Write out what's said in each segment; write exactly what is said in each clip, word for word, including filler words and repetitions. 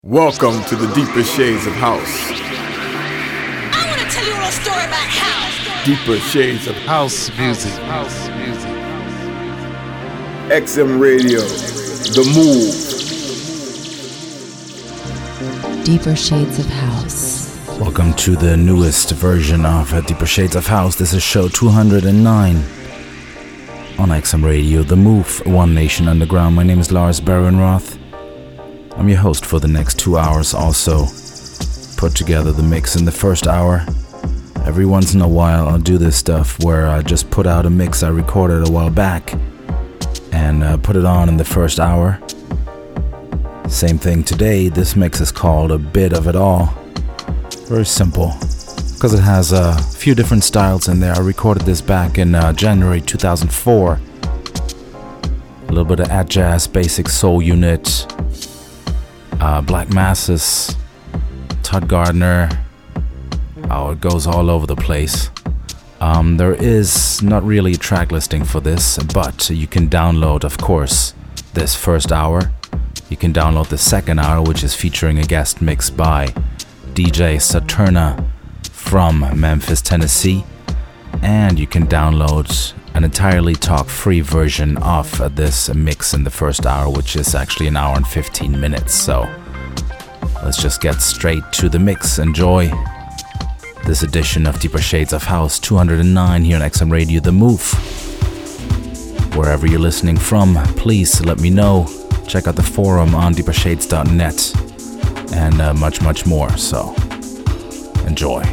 Welcome to the deeper shades of house. I want to tell you a little story about house. Deeper shades of house music. House music. X M Radio, The Move. Deeper shades of house. Welcome to the newest version of uh, Deeper Shades of House. This is show two hundred nine on X M Radio, The Move, One Nation Underground. My name is Lars Barenroth. I'm your host for the next two hours. Also put together the mix in the first hour. Every once in a while I'll do this stuff where I just put out a mix I recorded a while back and uh, put it on in the first hour. Same thing today. This mix is called A Bit of It All. Very simple because it has a few different styles in there. I recorded this back in uh, January two thousand four. A little bit of Atjazz, Basic Soul Unit, Uh, Black Masses, Todd Gardner. Oh, it goes all over the place. Um, there is not really a track listing for this, but you can download, of course, this first hour. You can download the second hour, which is featuring a guest mix by D J Saturna from Memphis, Tennessee. And you can download an entirely talk-free version of uh, this mix in the first hour, which is actually an hour and fifteen minutes. So let's just get straight to the mix. Enjoy this edition of Deeper Shades of House two hundred nine here on X M Radio, The Move. Wherever you're listening from, please let me know. Check out the forum on deeper shades dot net and uh, much, much more. So enjoy.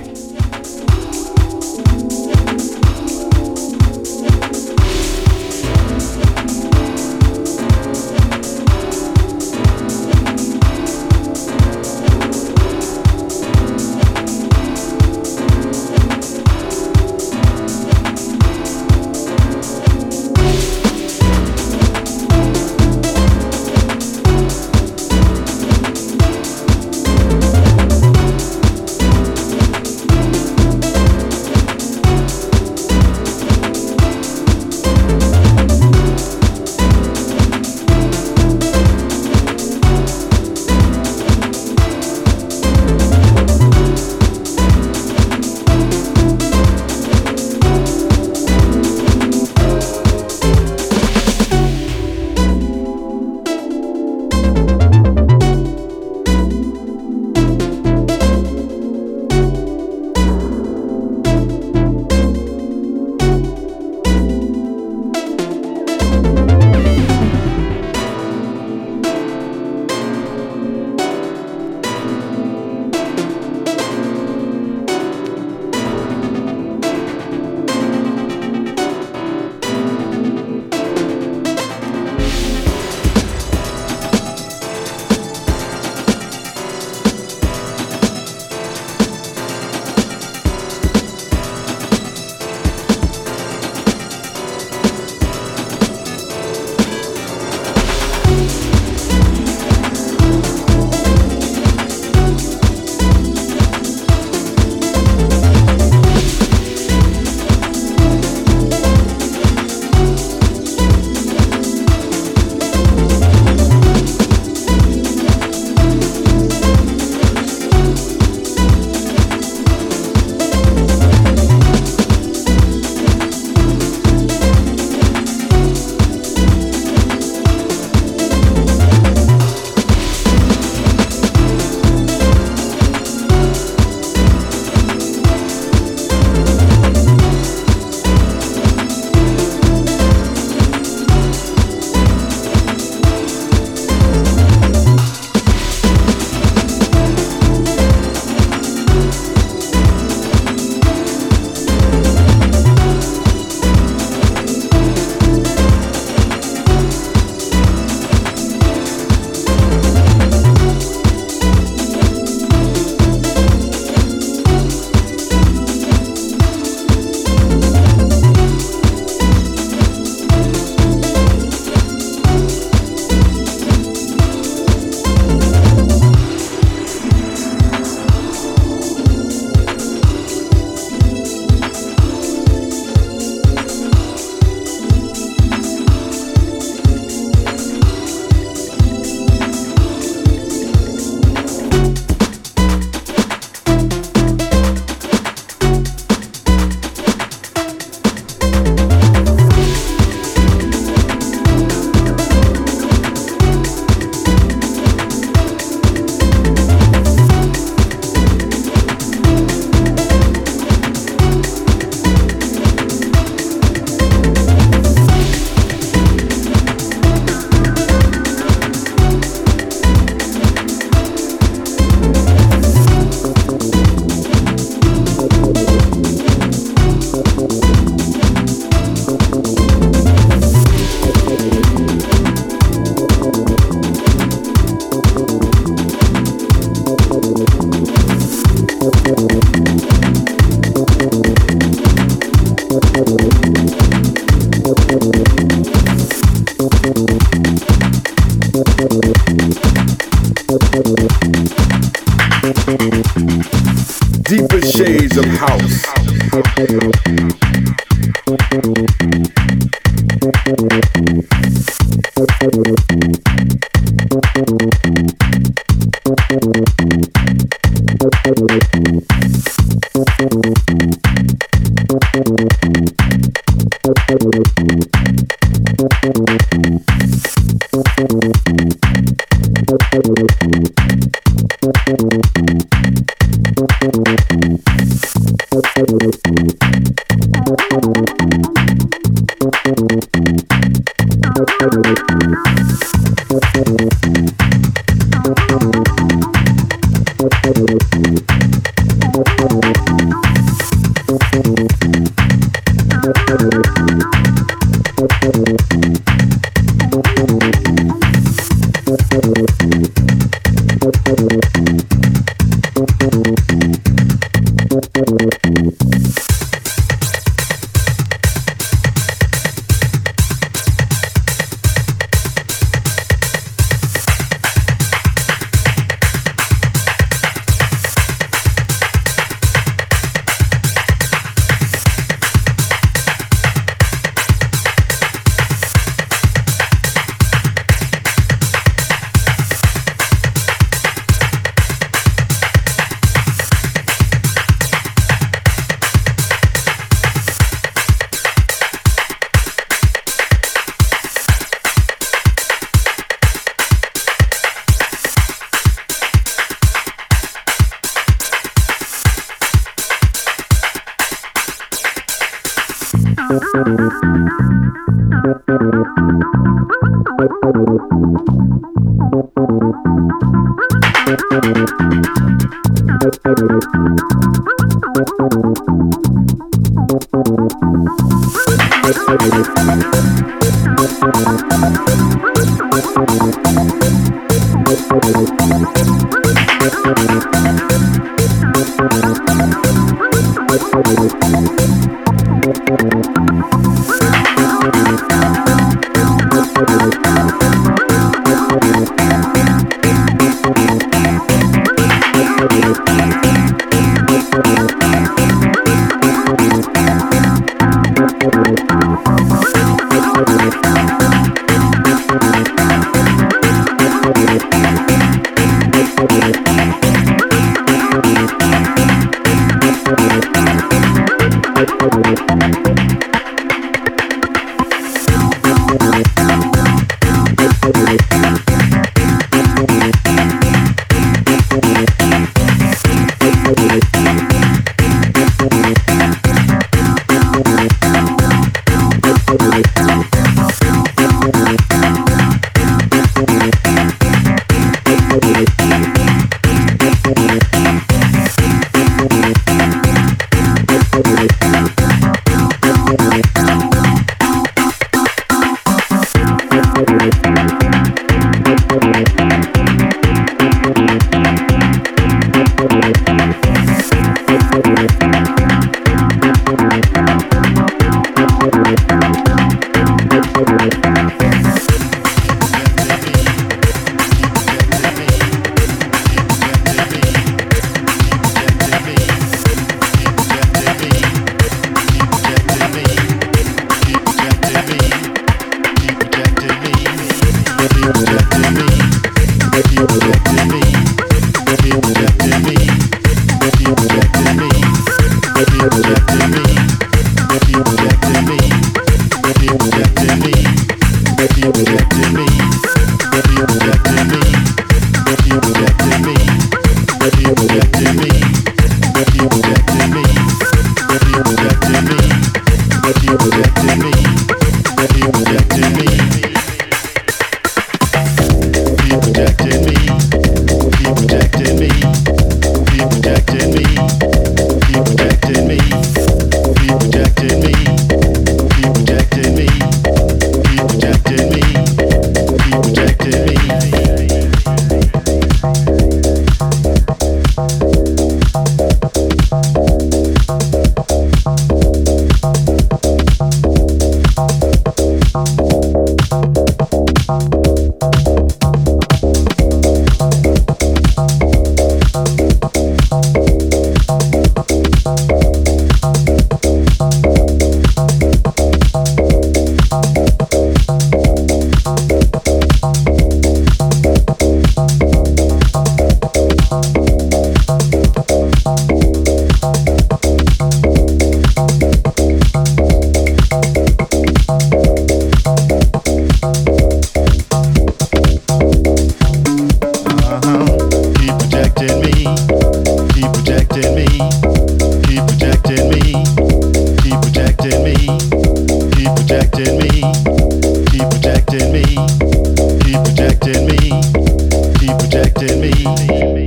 deeper shades of house.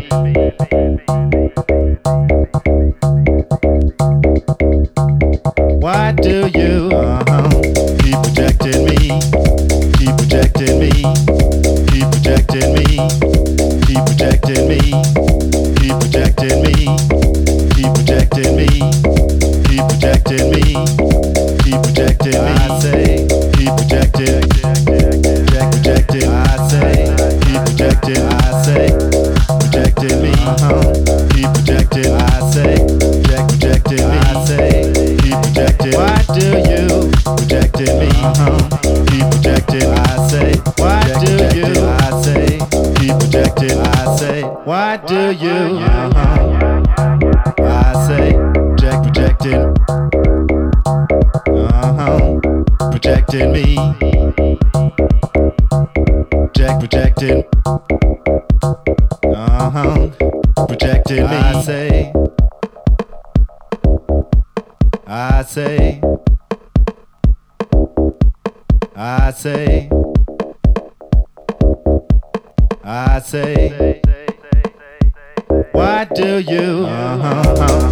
Why do you uh-huh, keep rejecting me? Keep rejecting me. Keep rejecting me. Keep rejecting me. Keep rejecting me. Keep rejecting me. Keep rejecting me. Keep rejecting me. I say, keep rejecting. Reject, rejecting. I say, keep rejecting. I say, rejecting me. Uh-huh. Keep rejecting. I say, reject, rejecting me. I say, keep rejecting. Why do you rejecting me? Uh-huh. Keep rejecting. I say, why do you? I say, keep rejecting. I say, why do you? Uh-huh. I say, reject, rejecting. Uh-huh. Rejecting me. Reject, rejecting. Uh-huh. Rejecting me. I say, I say, I say, I say, why do you? Uh-huh.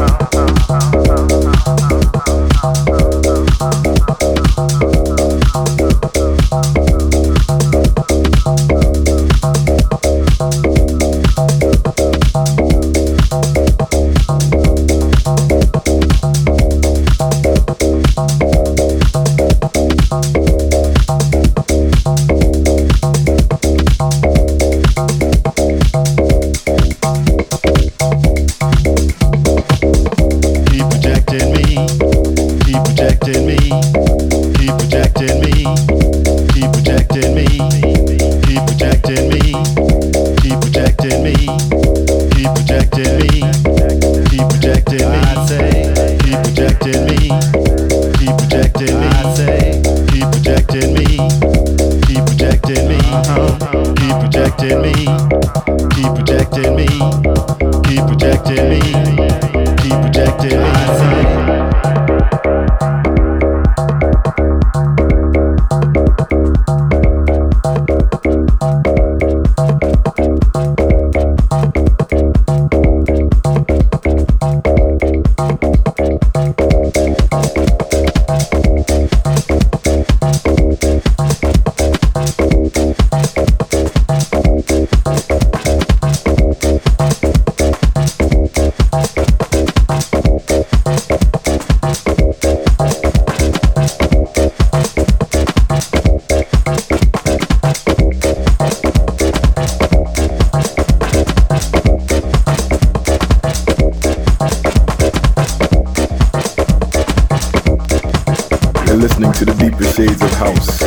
Listening to the deepest shades of house.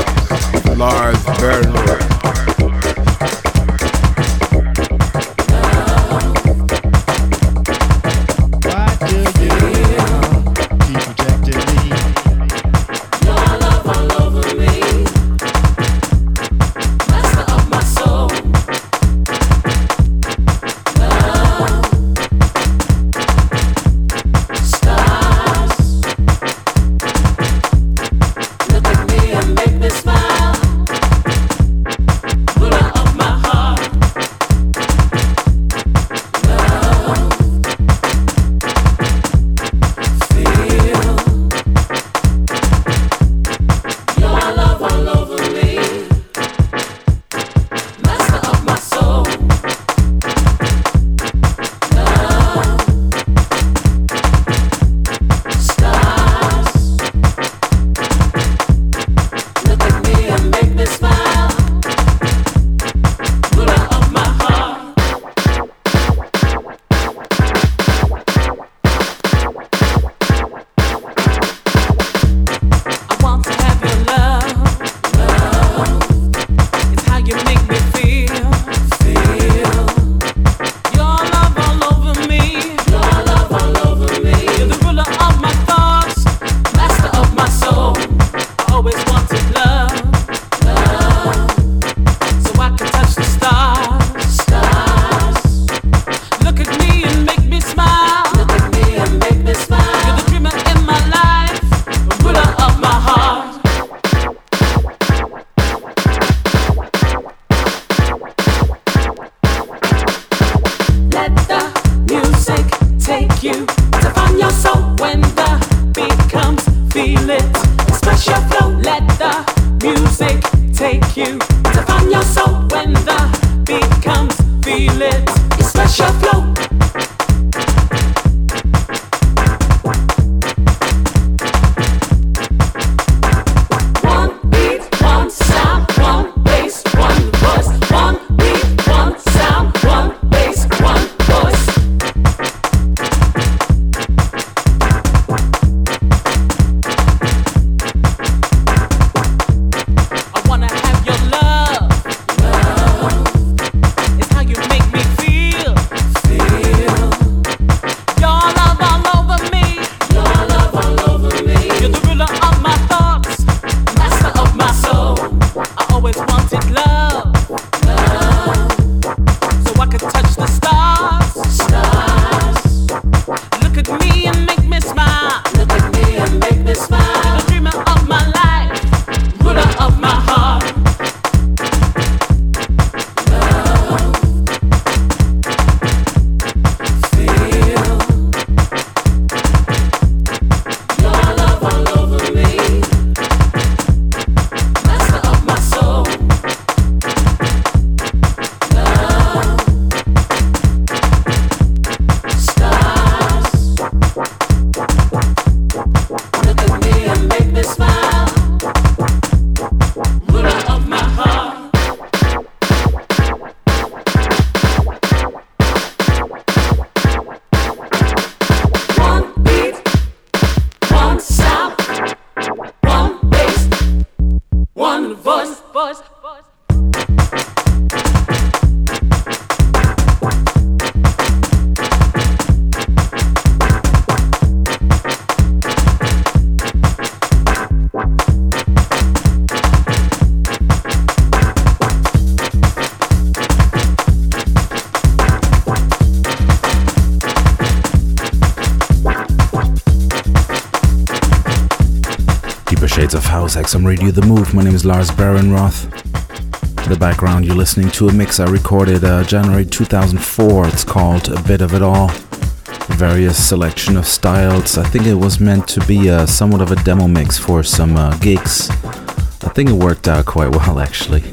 Lars Bernhardt. Make me smile. you to find your soul when the beat comes. Feel it, express your flow. Let the music take you to find your soul when the beat comes. Feel it, express your flow. Of House, X M Radio, The Move. My name is Lars Barenroth. In the background, you're listening to a mix I recorded uh, January two thousand four. It's called A Bit of It All. Various selection of styles. I think it was meant to be uh, somewhat of a demo mix for some uh, gigs. I think it worked out quite well, actually.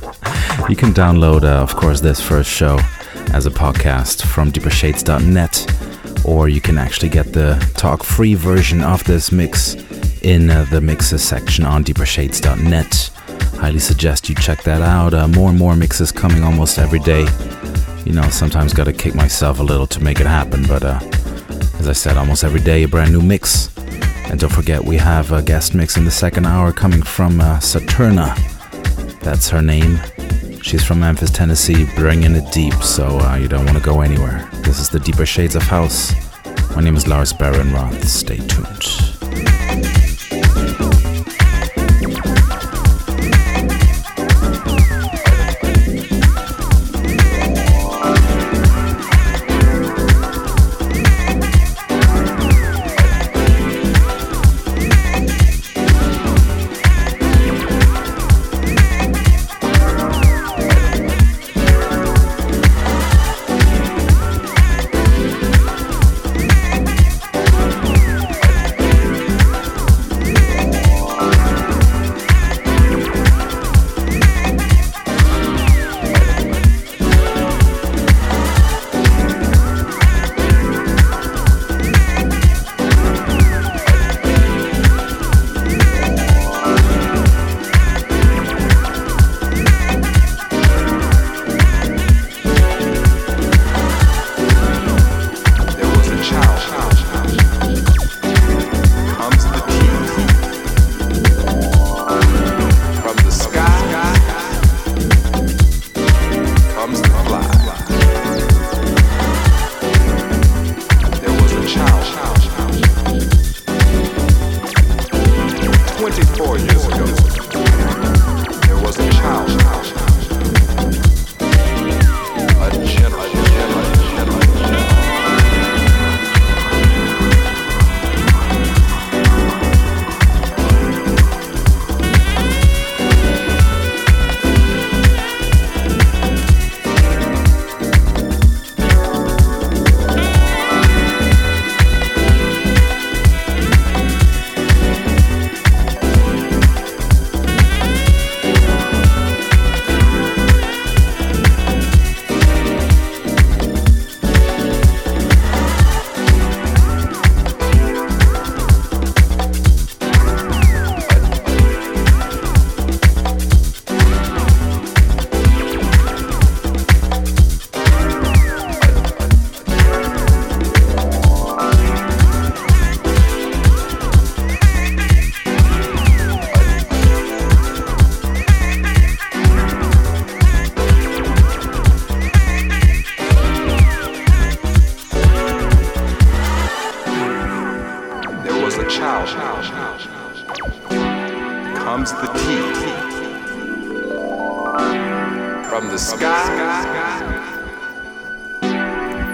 You can download, uh, of course, this first show as a podcast from deeper shades dot net, or you can actually get the talk-free version of this mix in uh, the mixes section on deeper shades dot net. Highly suggest you check that out. Uh, more and more mixes coming almost every day. You know, sometimes gotta kick myself a little to make it happen, but uh, as I said, almost every day a brand new mix. And don't forget, we have a guest mix in the second hour coming from uh, Saturna. That's her name. She's from Memphis, Tennessee, bringing it deep, so uh, you don't want to go anywhere. This is the Deeper Shades of House. My name is Lars Barenroth. Stay tuned.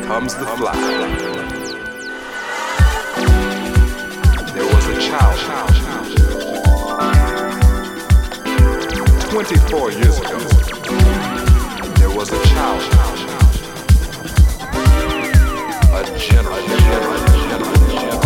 comes the fly. There was a child twenty-four years ago. There was a child, a general, general, general, general.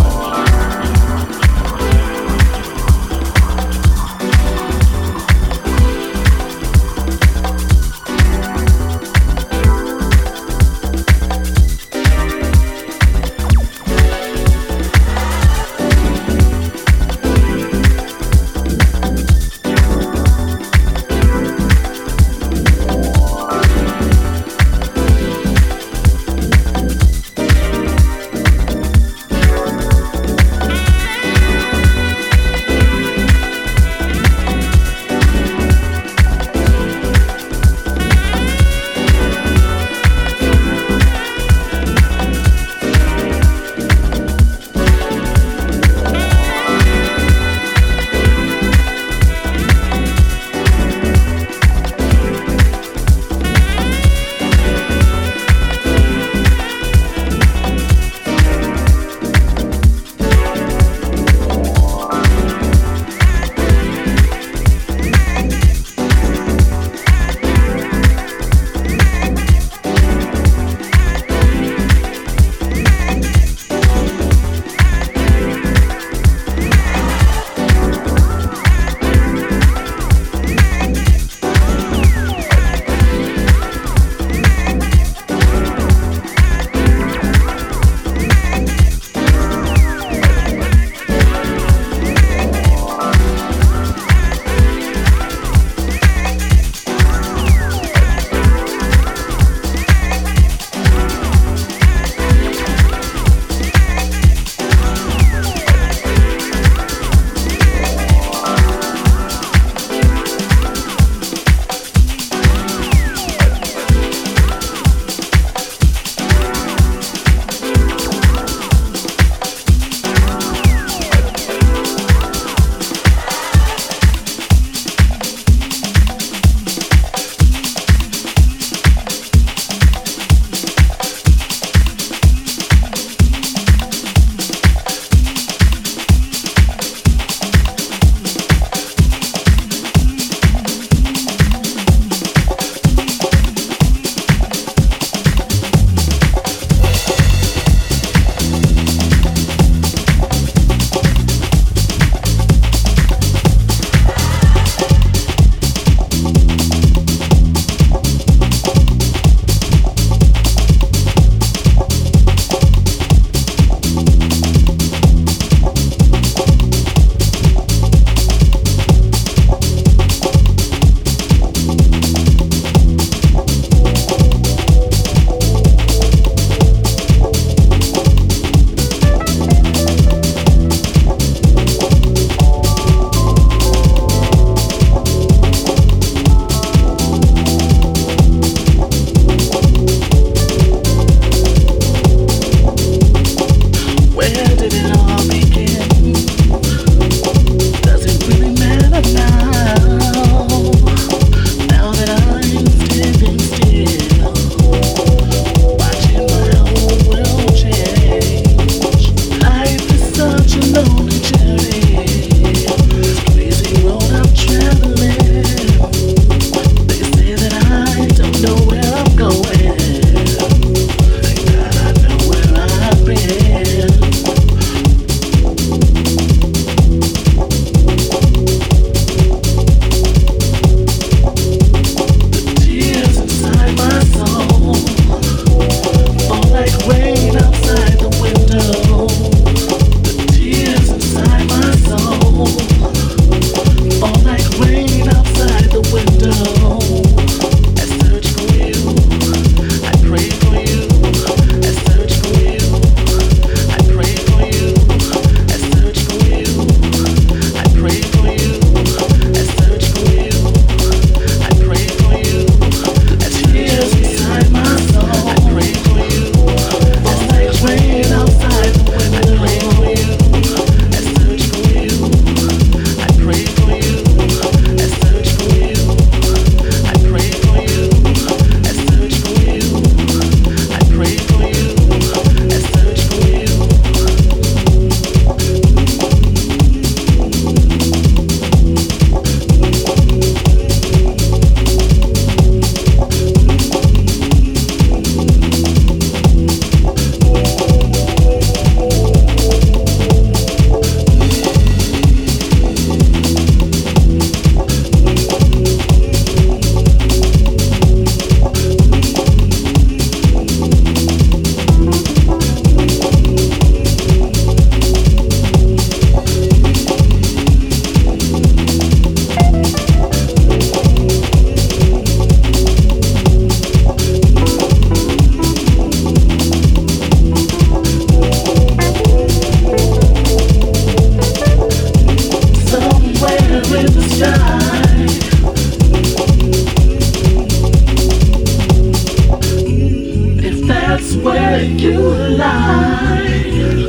make you alive.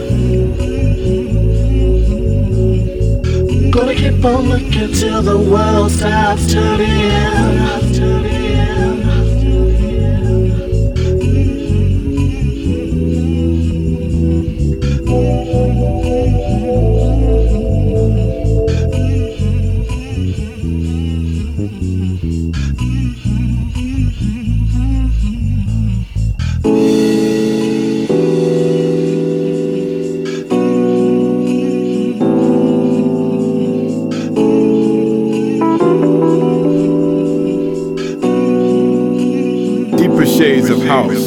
Gonna keep on looking till the world stops turning, turning. Shades of house.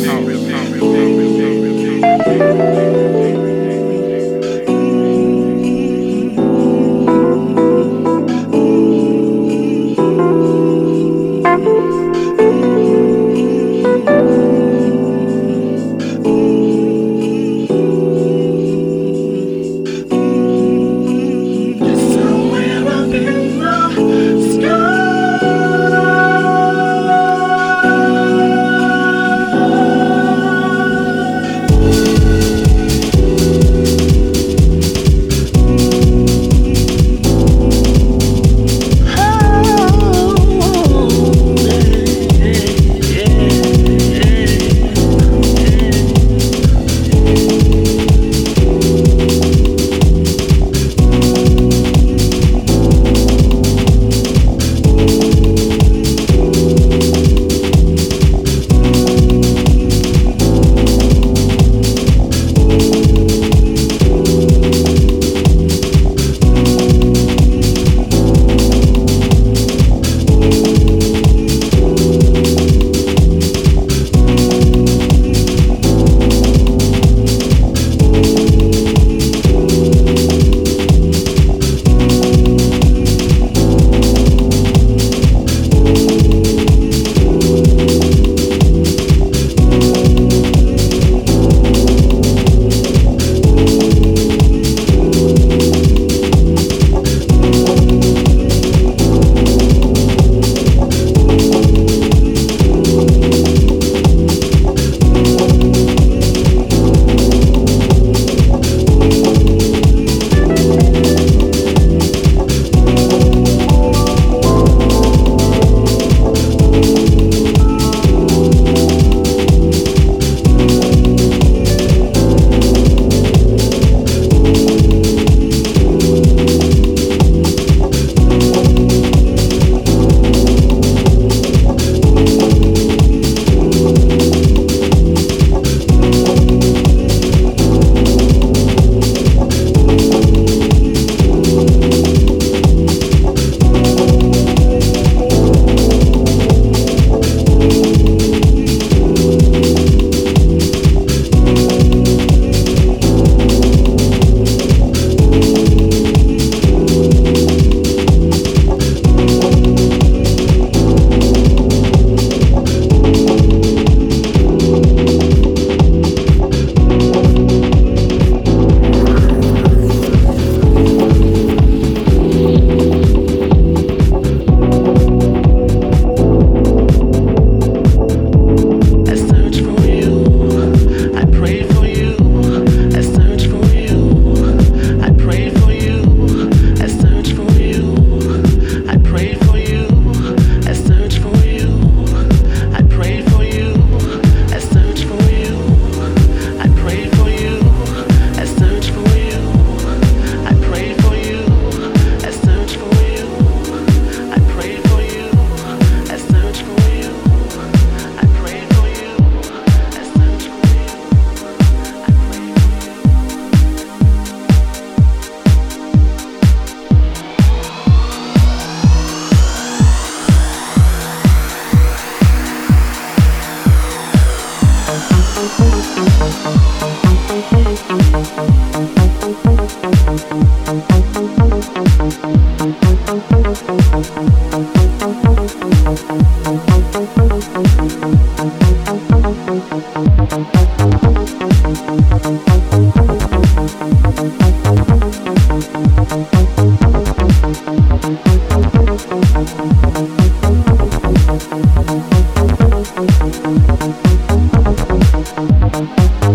Thank you.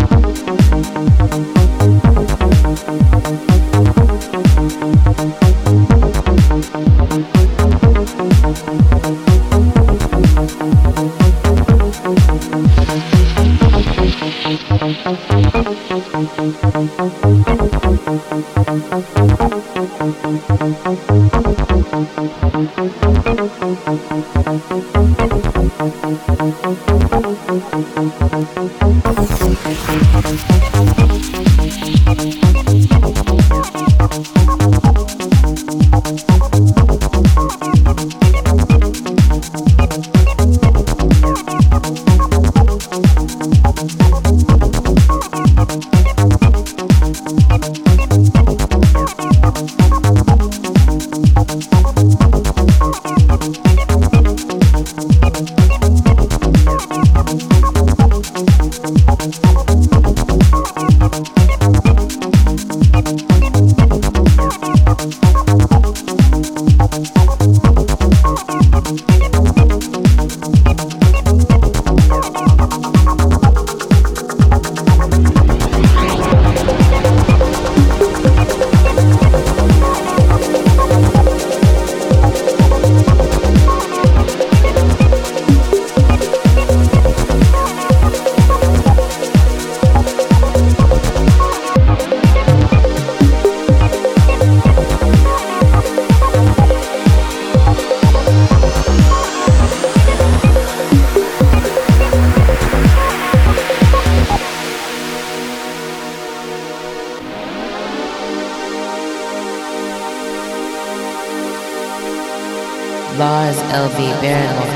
Lars L V Baron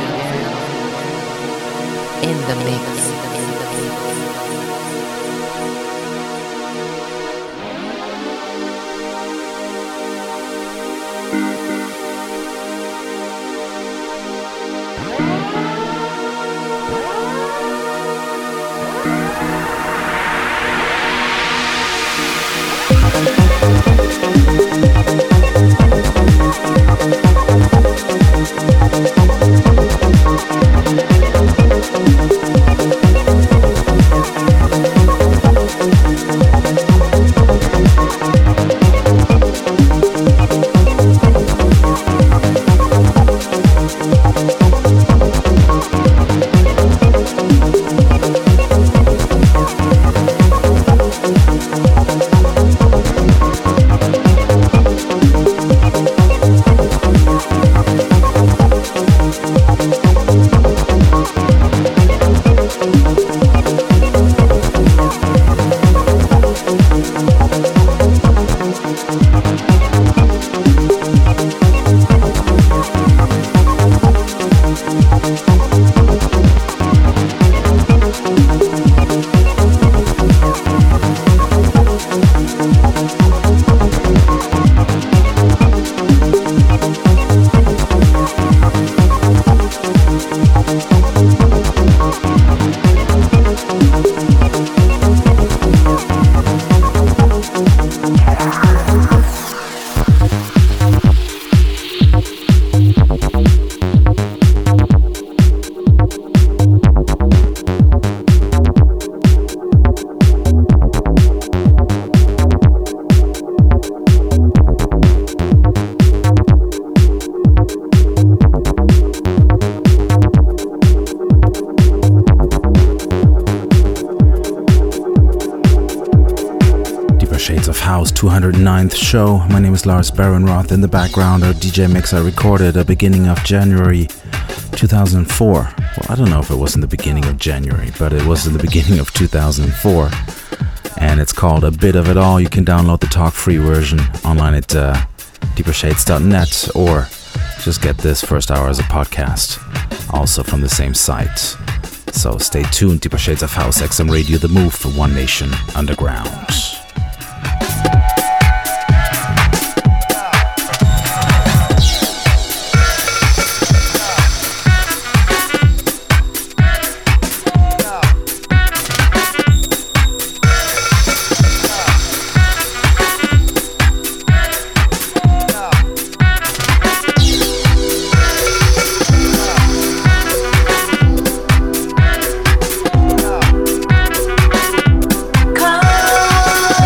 in the mix. two hundred ninth show. My name is Lars Baron-Roth. In the background, our D J mix I recorded at the beginning of January two thousand four. Well, I don't know if it was in the beginning of January, but it was in the beginning of two thousand four. And it's called A Bit of It All. You can download the talk-free version online at uh, deeper shades dot net, or just get this first hour as a podcast, also from the same site. So stay tuned. Deeper Shades of House, X M Radio, The Move for One Nation Underground. Come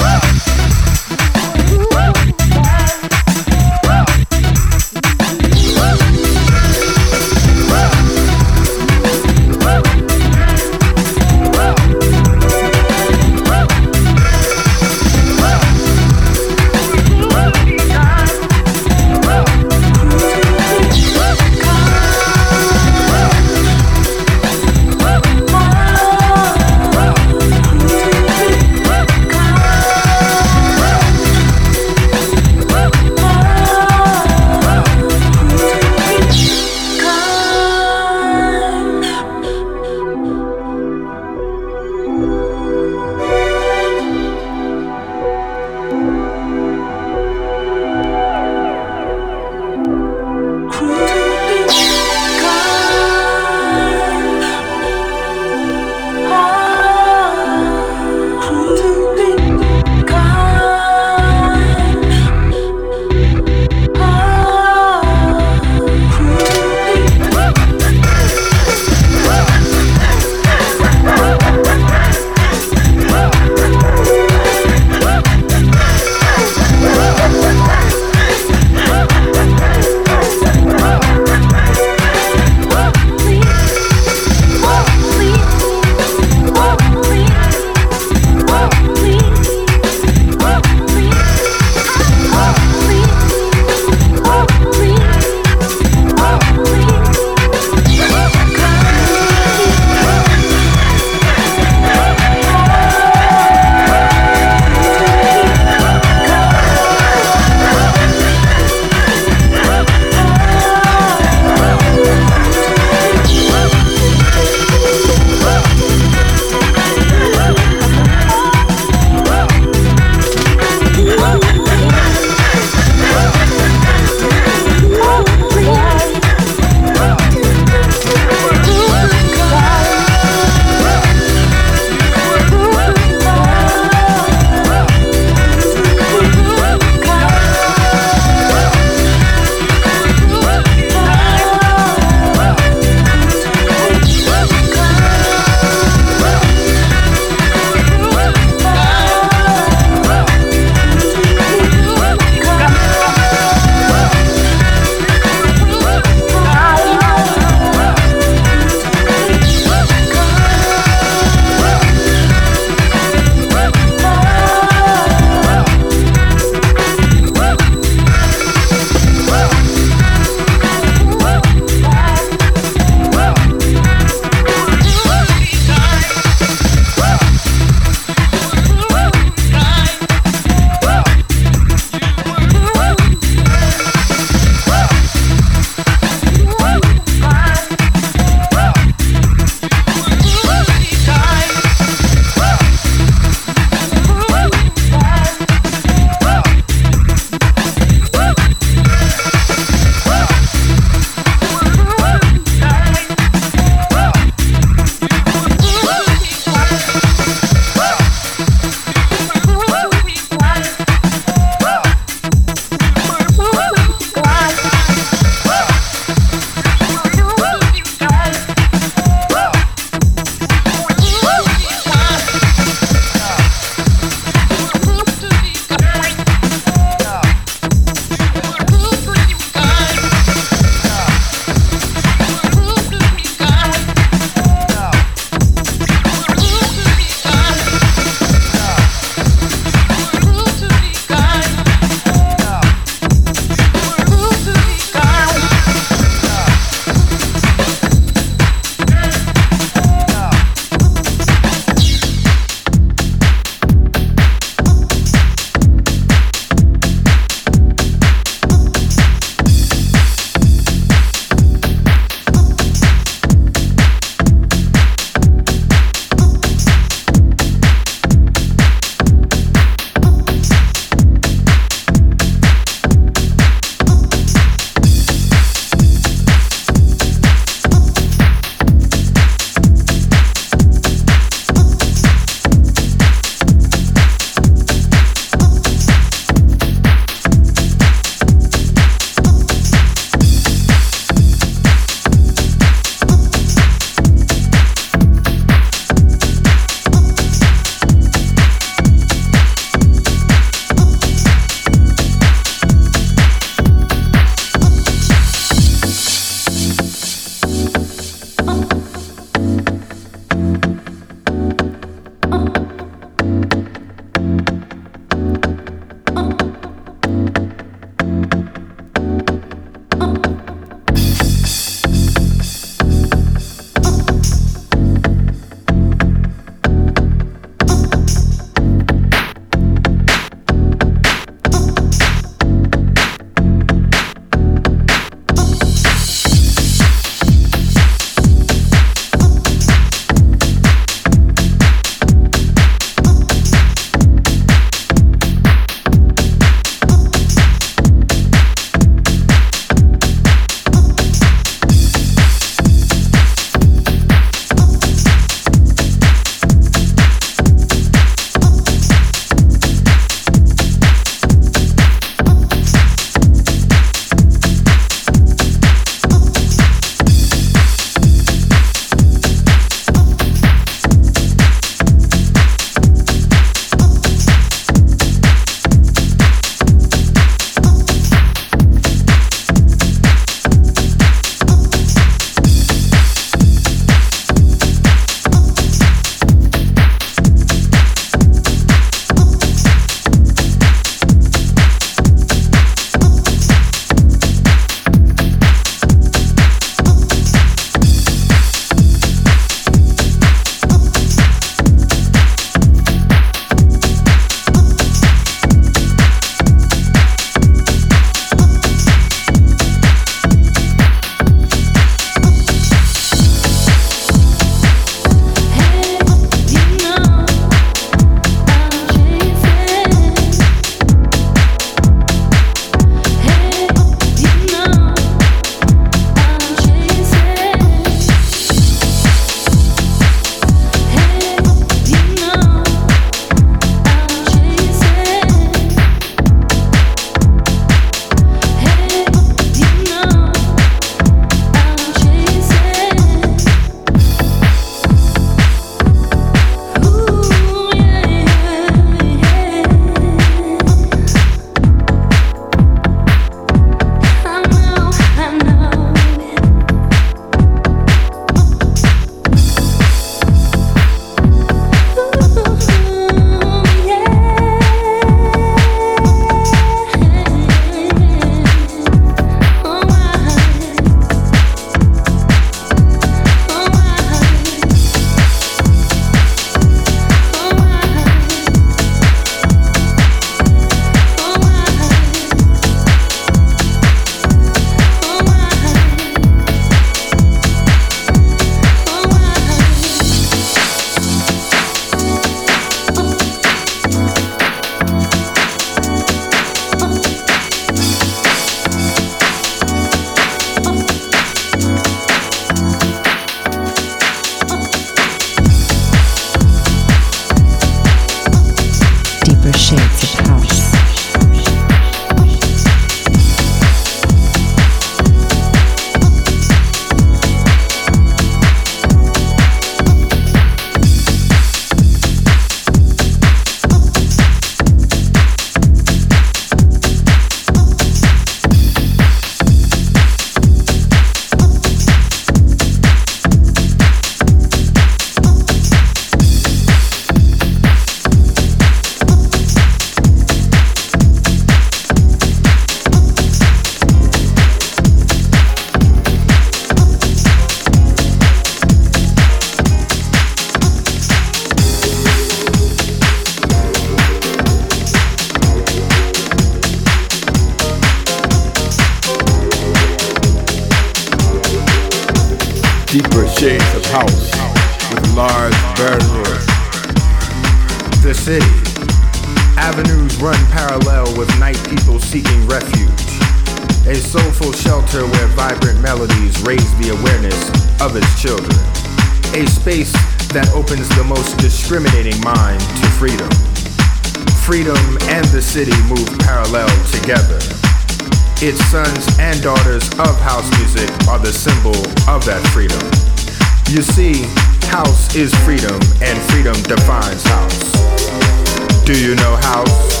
Shades of House with Lars Bernroth. The city. Avenues run parallel with night people seeking refuge. A soulful shelter where vibrant melodies raise the awareness of its children. A space that opens the most discriminating mind to freedom. Freedom and the city move parallel together. Its sons and daughters of house music are the symbol of that freedom. You see, house is freedom, and freedom defines house. Do you know house?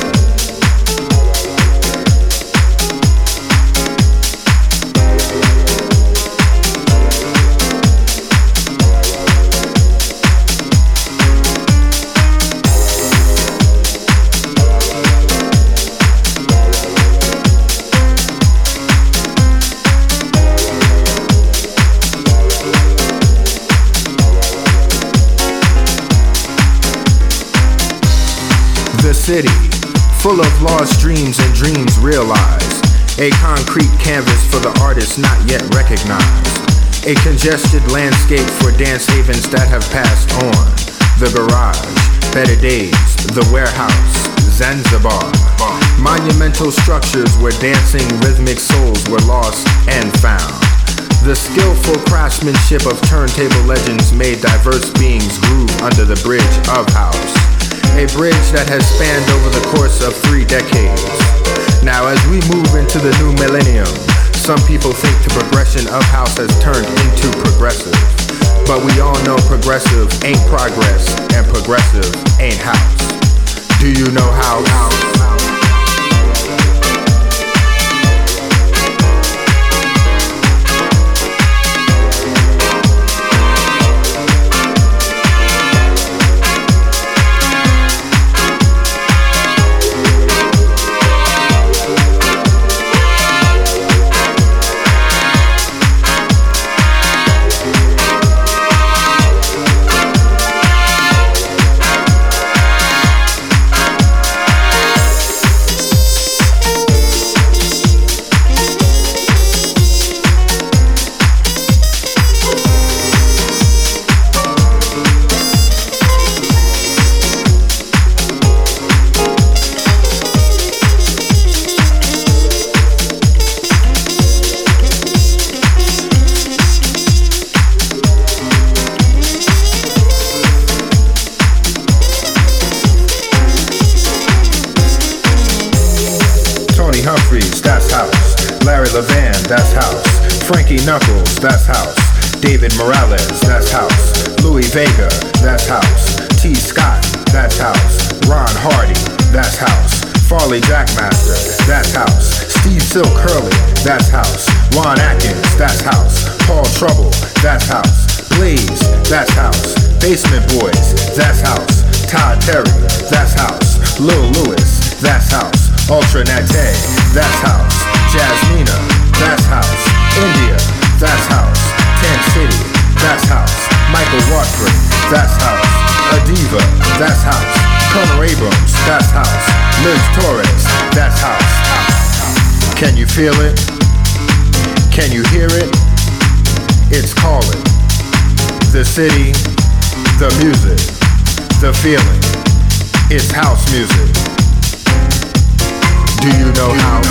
The city, full of lost dreams and dreams realized. A concrete canvas for the artists not yet recognized. A congested landscape for dance havens that have passed on. The garage, better days, the warehouse, Zanzibar. Monumental structures where dancing rhythmic souls were lost and found. The skillful craftsmanship of turntable legends made diverse beings groove under the bridge of house. A bridge that has spanned over the course of three decades. Now as we move into the new millennium, some people think the progression of house has turned into progressive. But we all know progressive ain't progress, and progressive ain't house. Do you know how house? Humphreys, that's house. Larry Levan, that's house. Frankie Knuckles, that's house. David Morales, that's house. Louis Vega, that's house. T. Scott, that's house. Ron Hardy, that's house. Farley Jackmaster, that's house. Steve Silk Hurley, that's house. Juan Atkins, that's house. Paul Trouble, that's house. Blaze, that's house. Basement Boys, that's house. Todd Terry, that's house. Lil Lewis, that's house. Ultra Nate, that's house. Jasmina, that's house. India, that's house. Tent City, that's house. Michael Watford, that's house. Adiva, that's house. Connor Abrams, that's house. Liz Torres, that's house. Can you feel it? Can you hear it? It's calling. The city, the music, the feeling. It's house music. Do you know how?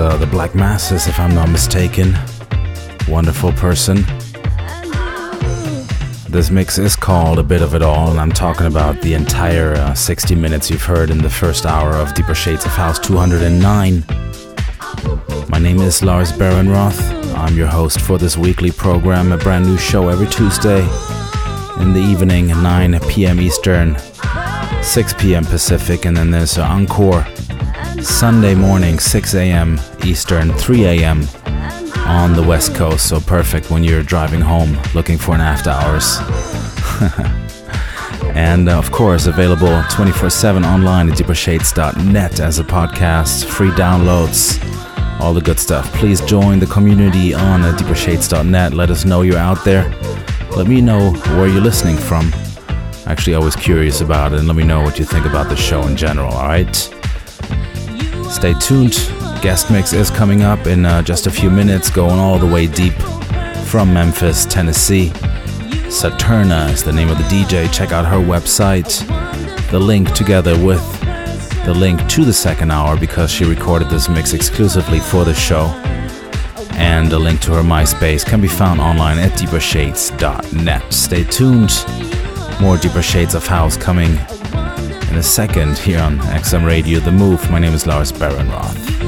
uh, the Black Masses, if I'm not mistaken. Wonderful person. This mix is called A Bit of It All, and I'm talking about the entire uh, sixty minutes you've heard in the first hour of Deeper Shades of House two hundred nine. My name is Lars Behrenroth. I'm your host for this weekly program, a brand new show every Tuesday in the evening, nine p.m. Eastern, six p.m. Pacific, and then there's an encore Sunday morning, six a.m. Eastern, three a.m. on the West Coast, so perfect when you're driving home looking for an after hours. And uh, of course, available twenty-four seven online at deeper shades dot net as a podcast, free downloads, all the good stuff. Please join the community on uh, deeper shades dot net. Let us know you're out there. Let me know where you're listening from. Actually, always curious about it, and let me know what you think about the show in general, alright? Stay tuned. Guest mix is coming up in uh, just a few minutes, going all the way deep from Memphis, Tennessee. Saturna is the name of the D J. Check out her website. The link together with the link to the second hour, because she recorded this mix exclusively for the show. And a link to her MySpace can be found online at deeper shades dot net. Stay tuned. More Deeper Shades of House coming in a second here on X M Radio The Move. My name is Lars Behrenroth.